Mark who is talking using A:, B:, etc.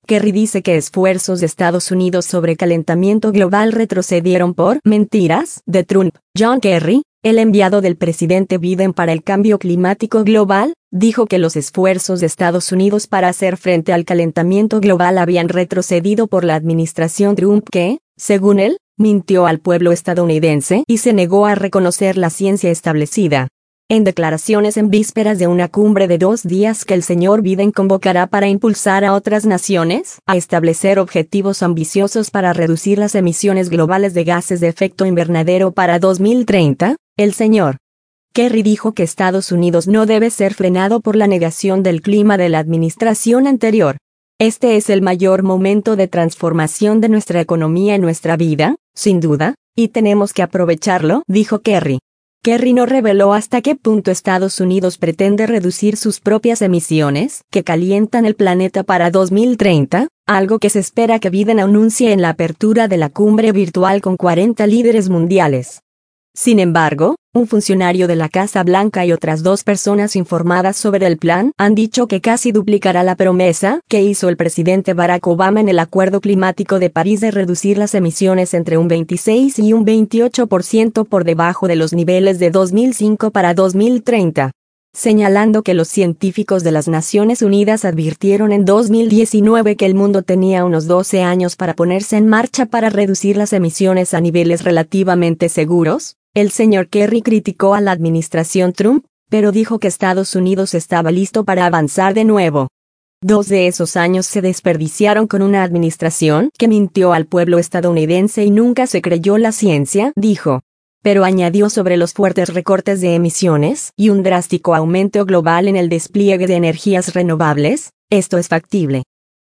A: Kerry dice que esfuerzos de Estados Unidos sobre calentamiento global retrocedieron por mentiras de Trump. John Kerry, el enviado del presidente Biden para el cambio climático global, dijo que los esfuerzos de Estados Unidos para hacer frente al calentamiento global habían retrocedido por la administración Trump que, según él, mintió al pueblo estadounidense y se negó a reconocer la ciencia establecida. En declaraciones en vísperas de una cumbre de 2 días que el señor Biden convocará para impulsar a otras naciones a establecer objetivos ambiciosos para reducir las emisiones globales de gases de efecto invernadero para 2030, el señor Kerry dijo que Estados Unidos no debe ser frenado por la negación del clima de la administración anterior. Este es el mayor momento de transformación de nuestra economía en nuestra vida, sin duda, y tenemos que aprovecharlo, dijo Kerry. Kerry no reveló hasta qué punto Estados Unidos pretende reducir sus propias emisiones, que calientan el planeta para 2030, algo que se espera que Biden anuncie en la apertura de la cumbre virtual con 40 líderes mundiales. Sin embargo, un funcionario de la Casa Blanca y otras 2 personas informadas sobre el plan han dicho que casi duplicará la promesa que hizo el presidente Barack Obama en el Acuerdo Climático de París de reducir las emisiones entre un 26 y un 28% por debajo de los niveles de 2005 para 2030. Señalando que los científicos de las Naciones Unidas advirtieron en 2019 que el mundo tenía unos 12 años para ponerse en marcha para reducir las emisiones a niveles relativamente seguros, el señor Kerry criticó a la administración Trump, pero dijo que Estados Unidos estaba listo para avanzar de nuevo. 2 de esos años se desperdiciaron con una administración que mintió al pueblo estadounidense y nunca se creyó la ciencia, dijo. Pero añadió sobre los fuertes recortes de emisiones y un drástico aumento global en el despliegue de energías renovables, esto es factible.